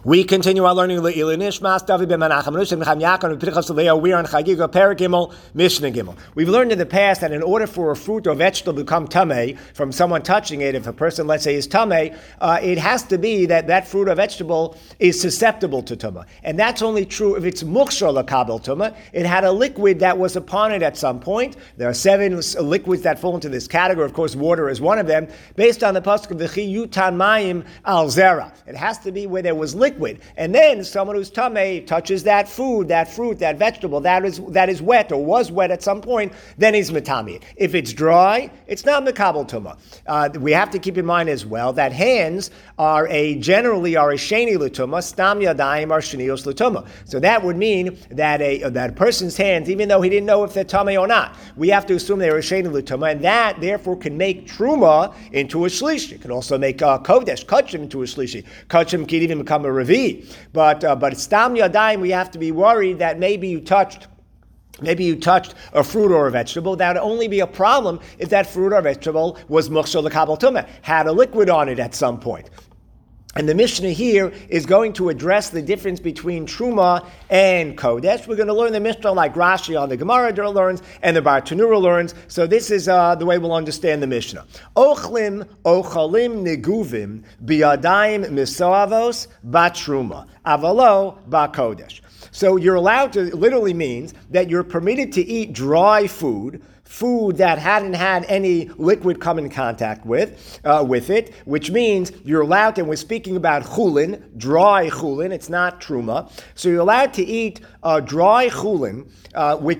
We continue our learning Le'ilui Nishmas David ben Menachem Nushim Necham Yaakov and Pinchas Leah. We are in Chagiga Perek Gimel Mishnah Gimel. We've learned in the past that in order for a fruit or vegetable to become tamei from someone touching it, if a person, let's say, is tamei, it has to be that that fruit or vegetable is susceptible to tumah, and that's only true if it's mukshar lakabel tumah. It had a liquid that was upon it at some point. There are 7 liquids that fall into this category. Of course, water is one of them. Based on the pasuk of V'chi yutan mayim al zera, it has to be where there was liquid. And then someone who's tamei touches that food, that fruit, that vegetable that is wet or was wet at some point, then he's metami. If it's dry, it's not mekabel tumah. We have to keep in mind as well that hands generally are a sheni l'tumah, stam yadayim are shenios l'tumah. So that would mean that a person's hands, even though he didn't know if they're tamei or not, we have to assume they're a sheni l'tumah, and that therefore can make truma into a shlishi. It can also make kodesh, kachim into a shlishi. Kachim can even become a revi. But stam yadayim, we have to be worried that maybe you touched a fruit or a vegetable. That would only be a problem if that fruit or vegetable was mukshar l'kabel tumah, had a liquid on it at some point. And the Mishnah here is going to address the difference between Truma and Kodesh. We're going to learn the Mishnah like Rashi on the Gemara learns and the Bartanura learns. So this is the way we'll understand the Mishnah. Ochlim neguvim biyadayim misoavos batruma avalo bakodesh. So you're allowed to, literally means that you're permitted to eat dry food that hadn't had any liquid come in contact with it, which means you're allowed to, and we're speaking about chulin, dry chulin, it's not truma. So you're allowed to eat dry chulin, which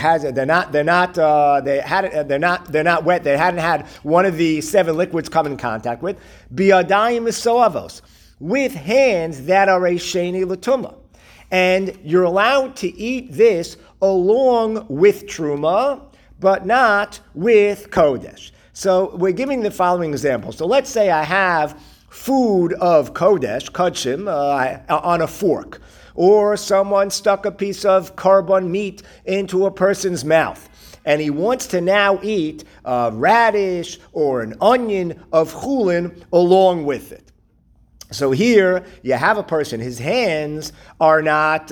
they're not wet, they hadn't had one of the 7 liquids come in contact with, biyadayim misoavos, with hands that are a sheni l'tumah. And you're allowed to eat this along with truma, but not with kodesh. So we're giving the following example. So let's say I have food of kodesh, kachim, on a fork, or someone stuck a piece of korban meat into a person's mouth, and he wants to now eat a radish or an onion of chulin along with it. So here you have a person; his hands are not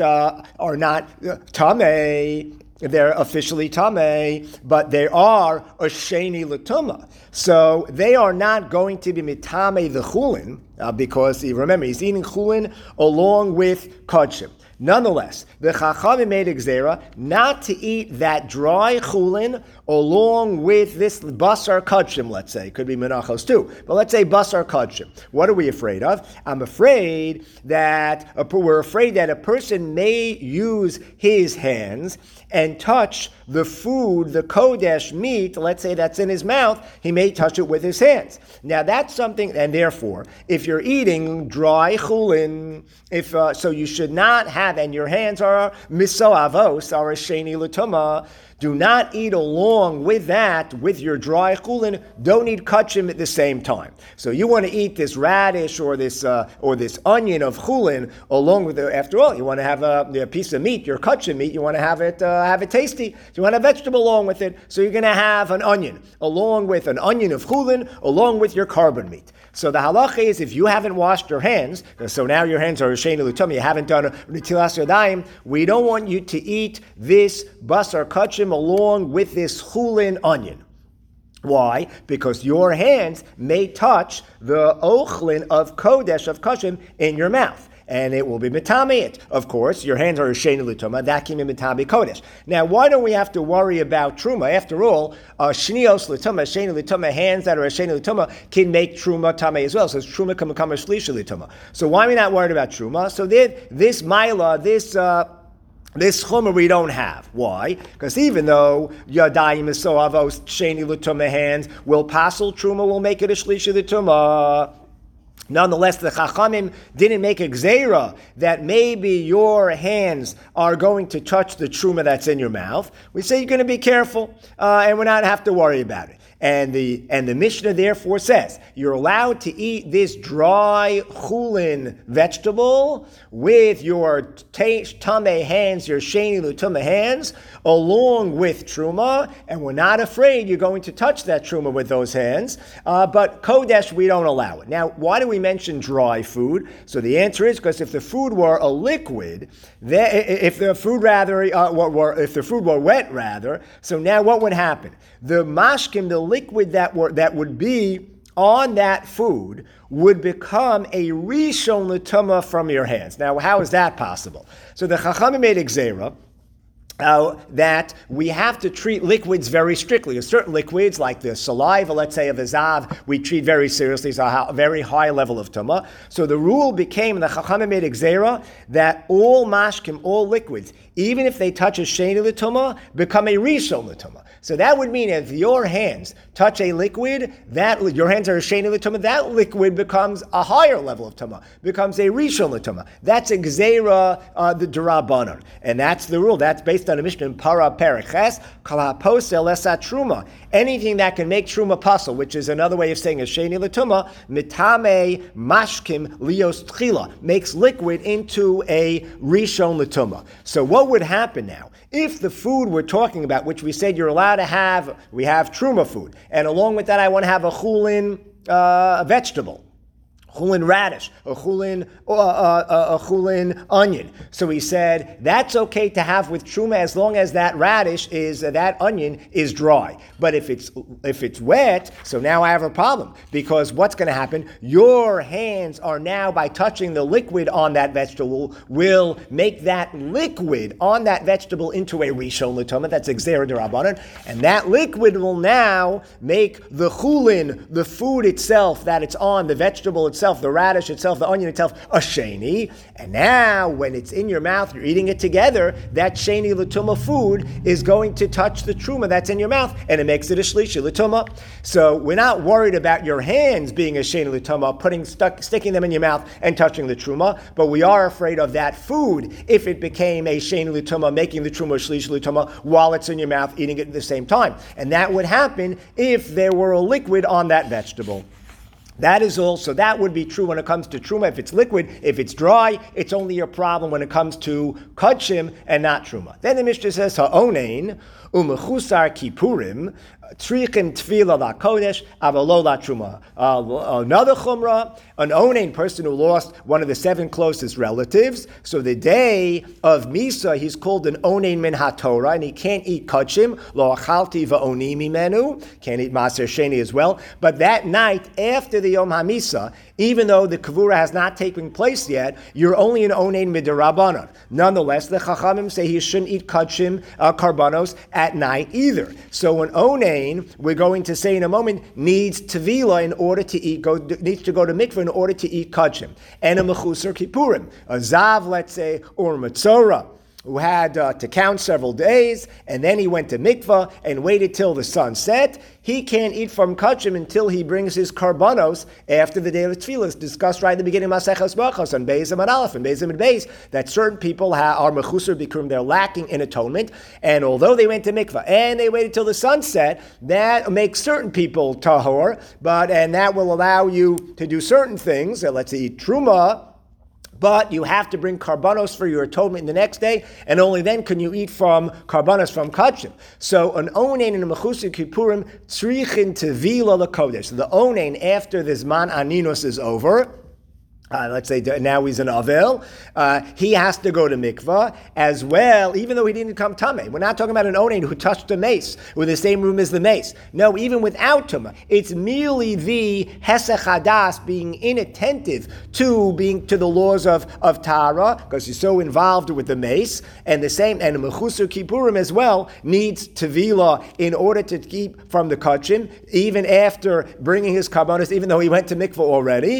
tamei. They're officially tamei, but they are a sheni l'tumah. So they are not going to be mitamei the chulin because remember he's eating chulin along with kachim. Nonetheless, the Chachamim made a gzera not to eat that dry chulin along with this basar kachim, let's say. It could be menachos too, but let's say basar kachim. What are we afraid of? We're afraid that a person may use his hands and touch the food, the kodesh meat, let's say that's in his mouth, he may touch it with his hands. Now that's something, and therefore, if you're eating dry chulin, so you should not have, and your hands are misoavos, are a sheni l'tumah, do not eat along with that, with your dry chulin. Don't eat kachim at the same time. So you want to eat this radish or this onion of chulin along with it. After all, you want to have a piece of meat, your kachim meat. You want to have it tasty. You want a vegetable along with it. So you're going to have an onion along with an onion of chulin along with your korban meat. So the halacha is if you haven't washed your hands, so now your hands are sheni l'tumah, you haven't done netilas yadayim, we don't want you to eat this basar kachim along with this chulin onion. Why? Because your hands may touch the ochlin of kodesh, of kachim, in your mouth. And it will be mitami it. Of course, your hands are a sheni l'tumah, that can be mitami kodesh. Now, why don't we have to worry about truma? After all, shnios l'tumah, sheni l'tumah, hands that are a sheni l'tumah can make truma tamei as well. So truma can become a shlishi l'tumah. So why are we not worried about truma? So this maila, this chumah we don't have. Why? Because even though yadayim misoavos sheni l'tumah hands will passel truma, will make it a shlishi l'tumah. Nonetheless, the Chachamim didn't make a gzeira that maybe your hands are going to touch the truma that's in your mouth. We say you're going to be careful, and we're not have to worry about it. And the Mishnah therefore says, you're allowed to eat this dry chulin vegetable with your tameh hands, your sheni l'tumah hands, along with truma, and we're not afraid you're going to touch that truma with those hands, but kodesh, we don't allow it. Now, why do we mention dry food? So the answer is because if the food were a liquid, if the food were wet rather, so now what would happen? The mashkim, the liquid that would be on that food would become a rishon l'tumah from your hands. Now, how is that possible? So the Chachamim made a gzeira that we have to treat liquids very strictly. Certain liquids, like the saliva, let's say, of a zav, we treat very seriously. It's a very high level of tumah. So the rule became, the Chachamim made a gzeira, that all mashkim, all liquids, even if they touch a sheni l'tumah, become a rishon l'tumah. So that would mean if your hands touch a liquid, your hands are a sheni l'tumah, that liquid becomes a higher level of tumah, becomes a rishon l'tumah. That's a gzeira, the derabanan, and that's the rule. That's based on a Mishnah in Para Perek Ches, Kol haposel esat truma. Anything that can make truma pasul, which is another way of saying a sheni l'tumah, mitame mashkim lios tchila, makes liquid into a rishon l'tumah. So what would happen now? If the food we're talking about, which we said you're allowed to have, we have truma food, and along with that I want to have a chulin vegetable, chulin radish, a chulin onion. So he said that's okay to have with truma as long as that that onion is dry. But if it's wet, so now I have a problem, because what's going to happen? Your hands are now, by touching the liquid on that vegetable, will make that liquid on that vegetable into a rishon l'tumah. That's a gzeira d'Rabbanan, and that liquid will now make the chulin, the food itself that it's on, the vegetable itself, the radish itself, the onion itself, a sheni. And now, when it's in your mouth, you're eating it together, that sheni l'tumah food is going to touch the truma that's in your mouth, and it makes it a shlishi l'tumah. So we're not worried about your hands being a sheni l'tumah, sticking them in your mouth and touching the truma, but we are afraid of that food if it became a sheni l'tumah, making the truma a shlishi l'tumah while it's in your mouth, eating it at the same time. And that would happen if there were a liquid on that vegetable. That is all. So that would be true when it comes to truma. If it's liquid, if it's dry, it's only a problem when it comes to kudshim and not truma. Then the Mishnah says, ha'onein umechusar kippurim trichim tefila la kodesh avalo la truma. Another chumrah, an onein, person who lost one of the 7 closest relatives. So the day of Misa, he's called an onein min haTorah, and he can't eat kudshim, lo achalti va'oni mimenu, can't eat maser sheni as well. But that night after the Yom HaMisa, even though the kavura has not taken place yet, you're only an onein midirabanan. Nonetheless, the chachamim say he shouldn't eat kudshim karbanos at night either. So an onein, we're going to say in a moment, needs tevila in order to needs to go to mikveh in order to eat kudshim. And a mechusar kippurim, a zav, let's say, or a metzora, who had to count several days, and then he went to mikvah and waited till the sun set. He can't eat from kudshim until he brings his karbanos after the day of tefillah. It's discussed right at the beginning of Maseches Brachos on Beis Amud Aleph and Beis Amud Beis that certain people are mechusar bikurim, they're lacking in atonement, and although they went to mikvah and they waited till the sun set, that makes certain people tahor, and that will allow you to do certain things. Let's say eat truma, but you have to bring karbanos for your atonement the next day, and only then can you eat from karbanos from kudshim. So an onein and a mechusar kippurim tzrichin tevila lekodesh. So the onein, after the zman aninus is over, let's say now he's an avel, he has to go to mikvah as well, even though he didn't come tameh. We're not talking about an onein who touched the mace, with the same room as the mace. No, even without tumah, it's merely the hesech hadas, being inattentive to the laws of tahara, because he's so involved with the mace, and the same, and a mechusar kippurim as well needs tevila in order to keep from the kudshim, even after bringing his karbanos, even though he went to mikvah already.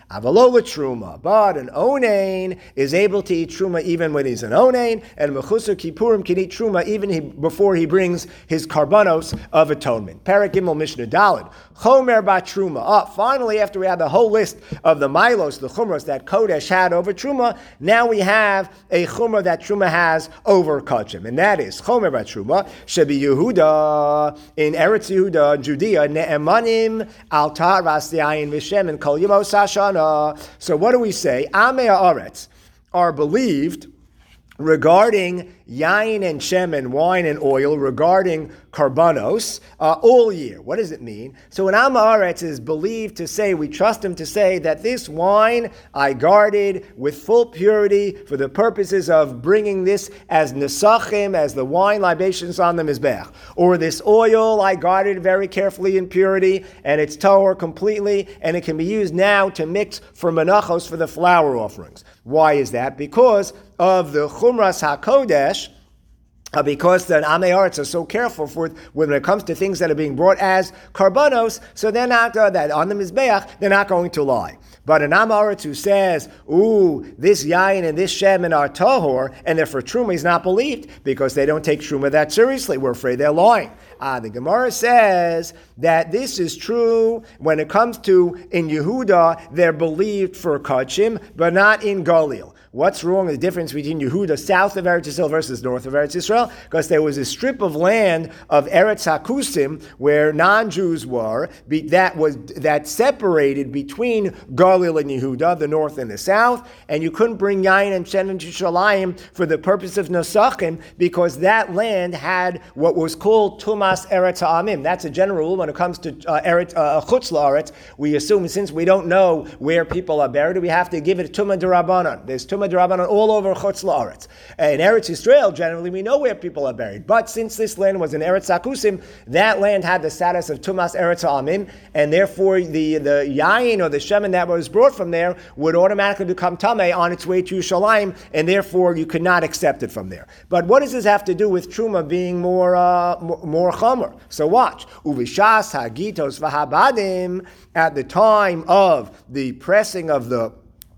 Avalola truma, but an onain is able to eat truma even when he's an onain, and mechusar kippurim can eat truma even before he brings his karbanos of atonement. Perek Gimel Mishnah Daled. Chomer bat truma. Finally, after we had the whole list of the milos, the chumras that Kodesh had over truma, now we have a chumrah that truma has over kachim, and that is chomer bat truma shebi Yehuda in Eretz Yehuda, Judea, ne'emanim al taras yayin v'shem and kol yemos hashana. So what do we say? Amei haaretz are believed regarding yain and shem and wine and oil, regarding karbanos, all year. What does it mean? So an Am Haaretz is believed to say, we trust him to say that this wine I guarded with full purity for the purposes of bringing this as nesachim, as the wine libations on the mizbech. Or this oil I guarded very carefully in purity, and it's tahor completely, and it can be used now to mix for menachos, for the flour offerings. Why is that? Because of the Chumras HaKodesh, because the Amei Haaretz are so careful when it comes to things that are being brought as karbanos, so they're not, that on the Mizbeach, they're not going to lie. But an Amei Haaretz who says, this yain and this shemen are tahor, and they're for truma, is not believed, because they don't take truma that seriously. We're afraid they're lying. The Gemara says that this is true when it comes to, in Yehuda, they're believed for kachim, but not in Galil. What's wrong with the difference between Yehuda, south of Eretz Yisrael, versus north of Eretz Yisrael? Because there was a strip of land of Eretz Hakusim where non-Jews were, that separated between Galil and Yehuda, the north and the south, and you couldn't bring Yain and Shen and Yishalayim for the purpose of Nosachim, because that land had what was called Tumas Eretz Ha'amim. That's a general rule when it comes to Chutz La'aretz. We assume, since we don't know where people are buried, we have to give it Tumah D'Rabbanan. There's Tumah D'Rabbanan all over Chutz La'aretz. In Eretz Yisrael, generally, we know where people are buried. But since this land was in Eretz Hakusim, that land had the status of Tumas Eretz Ha'amim, and therefore the Yain or the Shemen that was brought from there would automatically become Tameh on its way to Yerushalayim, and therefore you could not accept it from there. But what does this have to do with Truma being more Chomer? So watch. Uvishas Hagitos V'Habadim, at the time of the pressing of the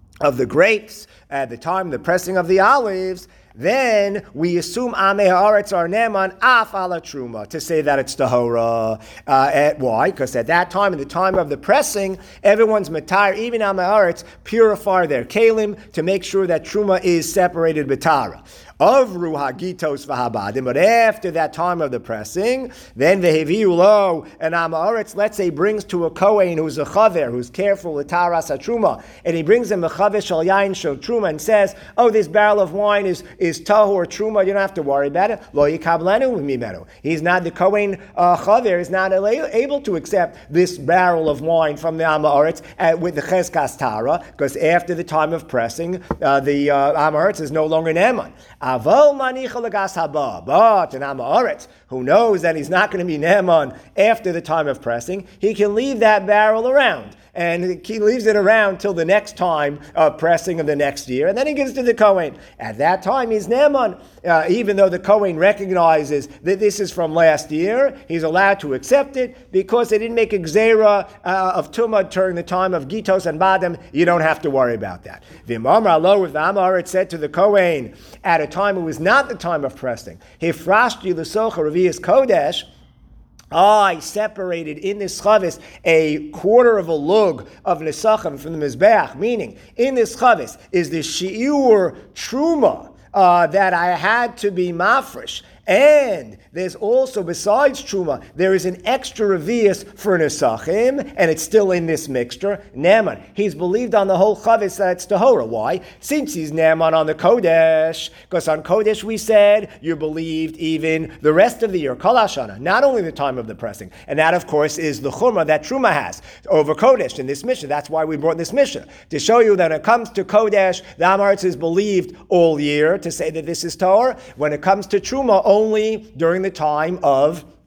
grapes, at the time of the pressing of the olives, then we assume Amei Haaretz are neman af ala truma, to say that it's tahora. Why? Because at that time, in the time of the pressing, everyone's matar, even Amei Haaretz, purify their kalim to make sure that truma is separated b'tara. Avru hagitos v'habadim, but after that time of the pressing, then veheviu lo, and Amei Haaretz, let's say, brings to a kohen who's a chaver, who's careful with taras hatruma, and he brings him a chaver shal yain shal truma, and says, this barrel of wine is tahor truma, you don't have to worry about it. Lo yikablenu mimenu. He's not, the kohen chaver is not able to accept this barrel of wine from the Amei Haaretz with the cheskas tara, because after the time of pressing, the Amei Haaretz is no longer neman. Aval manicha lagas haba, but an Amei Haaretz who knows that he's not going to be neman after the time of pressing, he can leave that barrel around. And he leaves it around till the next time of pressing of the next year, and then he gives it to the Kohen. At that time, he's Neman. Even though the Kohen recognizes that this is from last year, he's allowed to accept it because they didn't make a gzera of Tumah during the time of Gitos and Badam. You don't have to worry about that. V'mamar lo, if the Amei Haaretz said to the Kohen at a time it was not the time of pressing, Hifrashti l'socha revius kodesh, I separated in this chavis a quarter of a lug of nesachim from the mizbeach, meaning in this chavis is the shiur truma that I had to be mafresh. And there's also, besides truma, there is an extra revius for nesachim, and it's still in this mixture. Naaman, he's believed on the whole chavis that it's tahora. Why? Since he's Naaman on the kodesh, because on kodesh we said you're believed even the rest of the year, kol hashana, not only the time of the pressing, and that of course is the chumrah that truma has over kodesh in this mission. That's why we brought this mission to show you that when it comes to kodesh, the Amei Haaretz is believed all year to say that this is tahor. When it comes to truma, only during the time of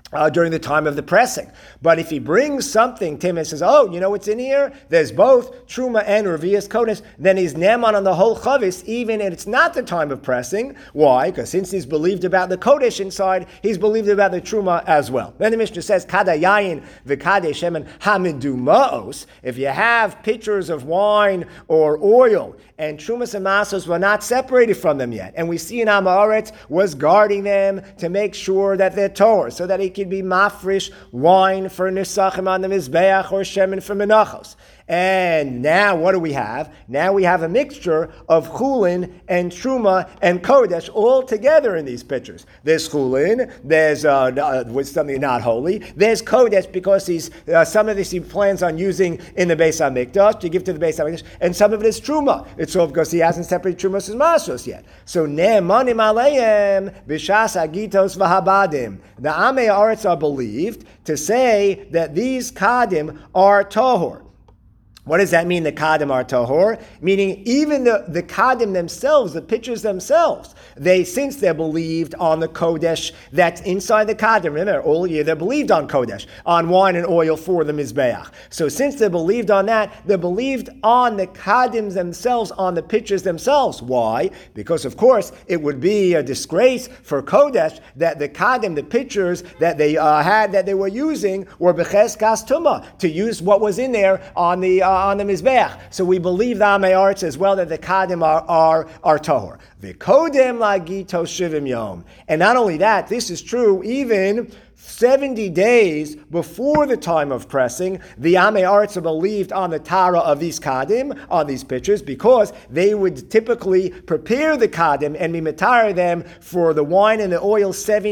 during the time of the pressing. But if he brings something to him and says, oh, you know what's in here? There's both Truma and Revius Kodesh, then he's Neman on the whole Chavis, even and it's not the time of pressing. Why? Because since he's believed about the Kodesh inside, he's believed about the Truma as well. Then the Mishnah says, Kada Yayin v'Kade Shemen Hamidumaos. If you have pitchers of wine or oil, and Trumas and Masos were not separated from them yet, and we see in Amaretz was guarding them to make sure that they're Torah, so that he could be mafresh wine for Nisachim on the Mizbeach or Shemen for Menachos. And now what do we have? Now we have a mixture of Chulin and Truma and Kodesh all together in these pitchers. There's Chulin, there's with something not holy, there's Kodesh because he's some of this he plans on using in the Beis HaMikdash to give to the Beis HaMikdash, and some of it is Truma. It's all because he hasn't separated Trumas and Masos yet. So Ne'emanim Aleim B'shas Agitos V'Habadim. The Amei Aretz are believed to say that these Kadim are Tohor. What does that mean, the Kadim are Tahor? Meaning even the Kadim themselves, the pitchers themselves, since they're believed on the Kodesh that's inside the Kadim, remember, all year they're believed on Kodesh, on wine and oil for the Mizbeach. So since they're believed on that, they're believed on the Kadim themselves, on the pitchers themselves. Why? Because of course it would be a disgrace for Kodesh that the Kadim, the pitchers that they that they were using were Becheskas Tumah, to use what was in there on the Mizbeach. So we believe the Amei Aretz as well that the Kadim are Tohor. V'kodem lagito shivim yom. And not only that, this is true even 70 days before the time of pressing, the Amei Aretz are believed on the Tara of these Kadim, on these pitchers, because they would typically prepare the Kadim and mimatara them for the wine and the oil 70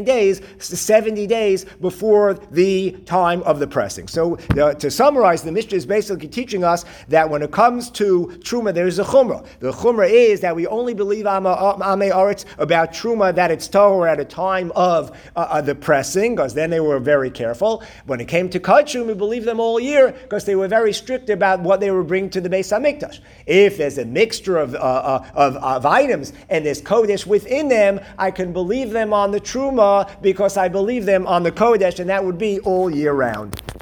days before the time of the pressing. So to summarize, the Mishnah is basically teaching us that when it comes to Truma, there is a Chumrah. The Chumrah is that we only believe Amei Aretz about Truma, that it's Tohor at a time of the pressing, because then they were very careful. When it came to Kachum, we believed them all year because they were very strict about what they were bringing to the Beis HaMikdash. If there's a mixture of items and there's Kodesh within them, I can believe them on the Truma because I believe them on the Kodesh, and that would be all year round.